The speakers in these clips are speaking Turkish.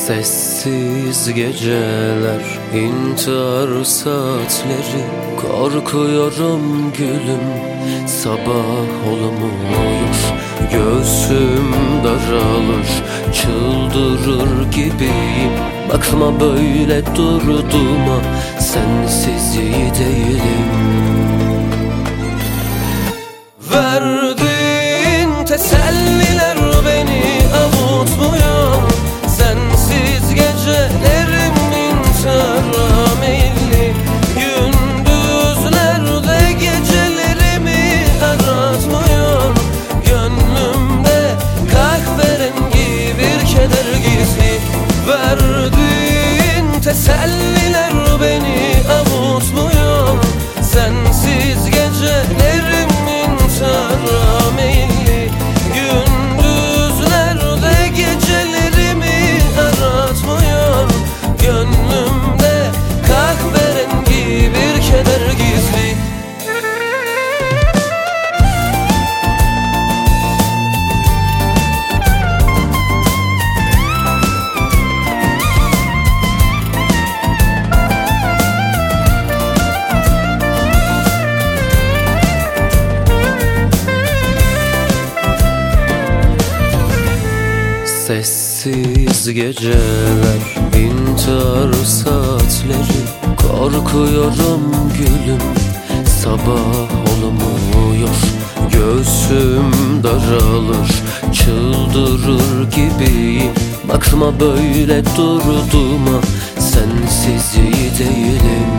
Sessiz geceler, intihar saatleri. Korkuyorum gülüm, sabah olmuyor. Göğsüm daralır, çıldırır gibiyim. Bakma böyle durduğuma, sensiz iyi değilim. Verdiğin teselliler beni avutmuyor. Sensiz gecelerim intihara meyilli. Gündüzlerde gecelerimi aratmıyor. Gönlümde kahverengi bir keder gizli. Verdiğin teselliler beni avutmuyor. Sensiz gecelerim intihara meyilli. Gündüzlerde gecelerimi aratmıyor. Gönlümde kahverengi bir keder gizli. Sessiz geceler, intihar saatleri. Korkuyorum gülüm, sabah olmuyor. Göğsüm daralır, çıldırır gibiyim. Bakma böyle durduğuma, sensiz iyi değilim.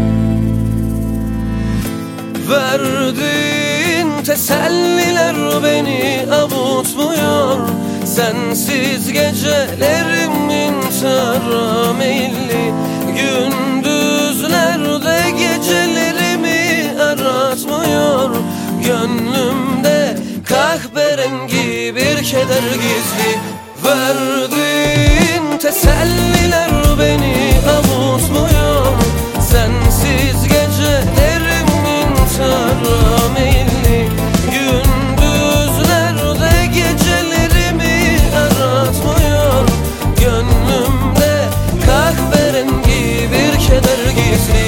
Verdiğin teselliler beni avutmuyor. Sensiz gecelerim intihara meyilli. Gündüzlerde gecelerimi aratmıyor. Gönlümde kahverengi bir keder gizli. Verdiğin teselliler beni avutmuyor. Sensiz gecelerim intihara meyilli. Gündüzlerde gecelerimi aratmıyor. Gönlümde kahverengi bir keder gizli.